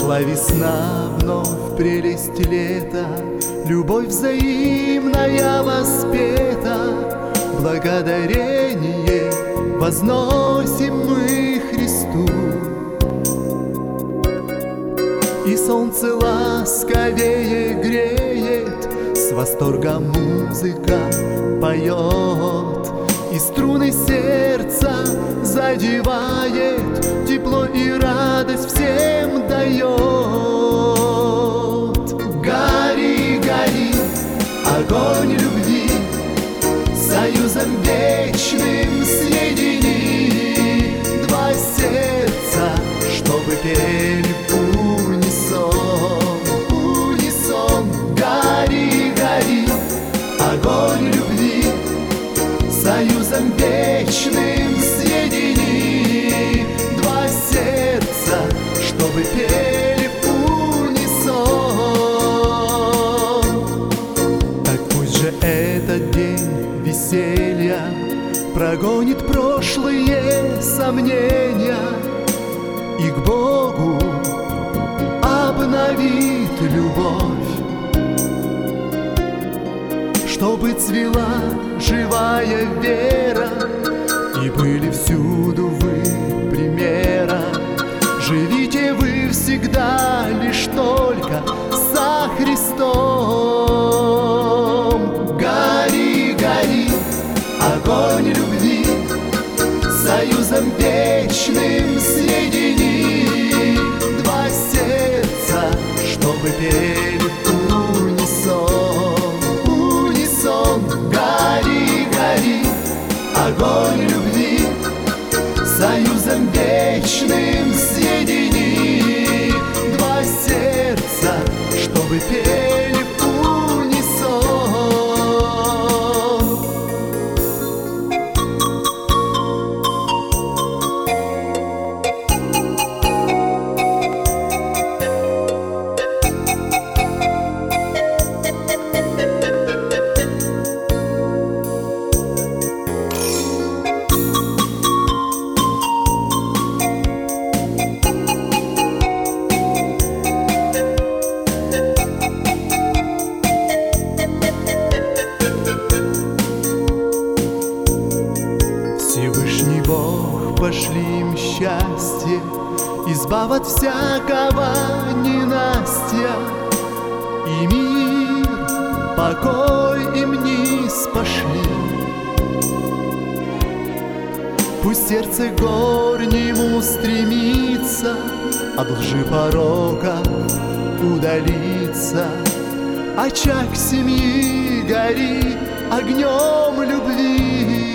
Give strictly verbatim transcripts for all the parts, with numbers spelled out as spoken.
Пришла весна, вновь прелесть лета, любовь взаимная воспета. Благодарение возносим мы Христу. И солнце ласковее греет, с восторгом музыка поет, и струны сердца задевает, тепло и радость всем дает. Гори, гори, огонь любви, союзом вечным соедини два сердца, чтобы пели в унисон, унисон. Гори, гори, огонь любви, союзом вечным соедини два сердца, чтобы пели в унисон. Так пусть же этот день веселья прогонит прошлые сомнения и к Богу обновит любовь, чтобы цвела живая вера и были всюду вы примером. Живите вы всегда лишь только со Христом. Гори, гори, огонь любви, союзом вечным соедини два сердца, чтобы пели в унисон, унисон. Гори, гори, огонь любви, союзом вечным соедини два сердца, чтобы пели в унисон. Всевышний Бог пошли им счастье, избав от всякого ненастья, и мир, покой им низ пошли. Пусть сердце горнему стремится, от лжи порока удалиться, очаг семьи горит огнем любви.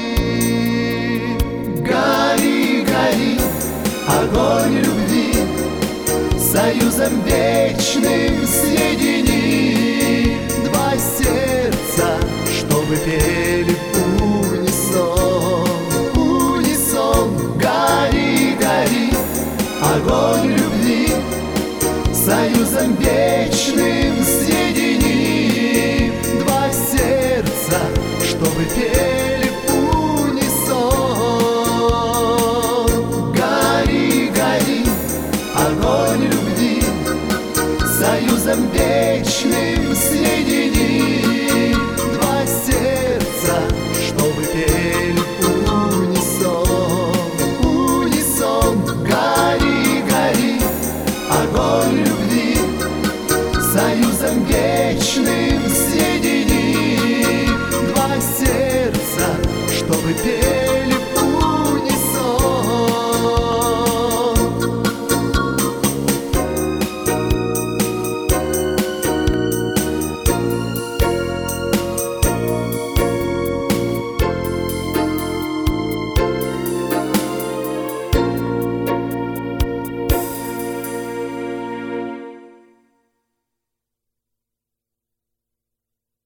Гори, гори, огонь любви, союзом вечным соедини два сердца, чтобы пели в унисон, унисон. Гори, гори, огонь любви, союзом вечным